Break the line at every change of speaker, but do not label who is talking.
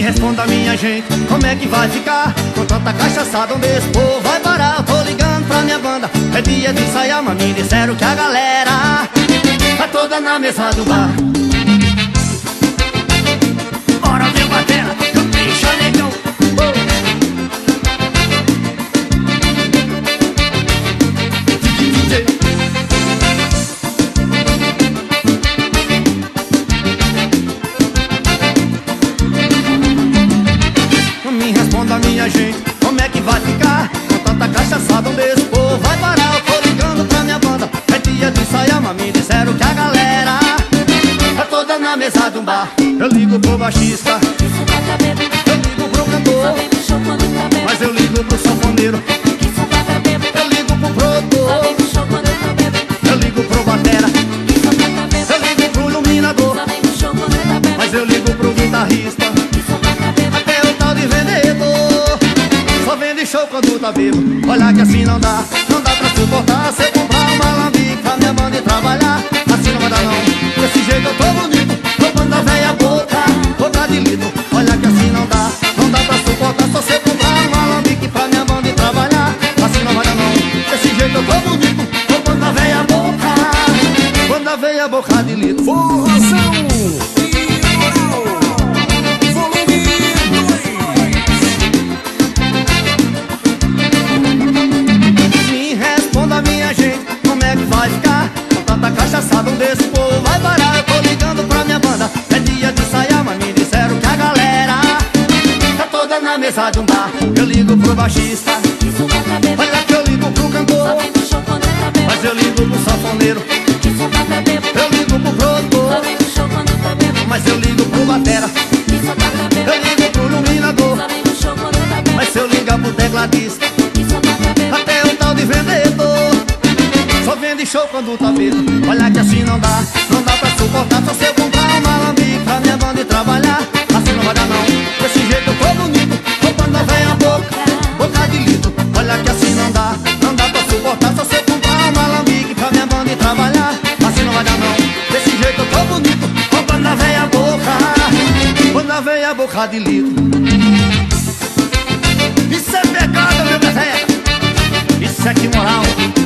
responda, minha gente, como é que vai ficar? Com tanta cachaçada, onde esse povo vai parar? Eu tô ligando pra minha banda, é dia de ensaiar, mas me disseram que a galera tá toda na mesa do bar. Bora ver o batera, que o bicho é negão. Me responda, minha gente, como é que vai ficar? Com tanta cachaçada, onde esse povo vai parar? Eu tô ligando pra minha banda, é dia de ensaiar, mas me disseram que a galera tá toda na mesa de um bar. Eu ligo pro baixista, eu ligo pro cantor, mas eu ligo pro sanfoneiro, eu ligo pro produtor, eu ligo pro batera, eu ligo pro iluminador, mas eu ligo pro guitarrista, até o tal de vendedor só vende show quando tá vivo. Olha que assim não dá pra suportar. Se eu comprar uma alambique pra minha banda e trabalhar, assim não vai dar não. Desse jeito eu tô bonito, roubando a véia boca de litro. Olha que assim não dá pra suportar. Só se eu comprar uma alambique pra minha banda e trabalhar, assim não vai dar não. Desse jeito eu tô bonito, roubando a véia boca de litro.
Forrozão
vai ficar com tanta cachaçada, onde esse povo vai parar? Eu tô ligando pra minha banda, é dia de ensaiar, mas me disseram que a galera tá toda na mesa de um bar. Eu ligo pro baixista, olha que eu ligo pro cantor, mas eu ligo pro sanfoneiro, eu ligo pro produtor, mas eu ligo pro batera, eu ligo pro iluminador, mas se eu ligar pro tecladista, até o tal de vendedor só vende show quando tá vivo. Olha que assim não dá pra suportar. Só se eu comprar uma alambique pra minha banda e trabalhar, assim não vai dar não. Desse jeito eu tô bonito, roubando a véia boca de litro. Olha que assim não dá pra suportar. Só se eu comprar uma alambique pra minha banda e trabalhar, assim não vai dar não. Desse jeito eu tô bonito, roubando a véia boca de litro. Isso é pecado, meu bezerra, isso é que moral.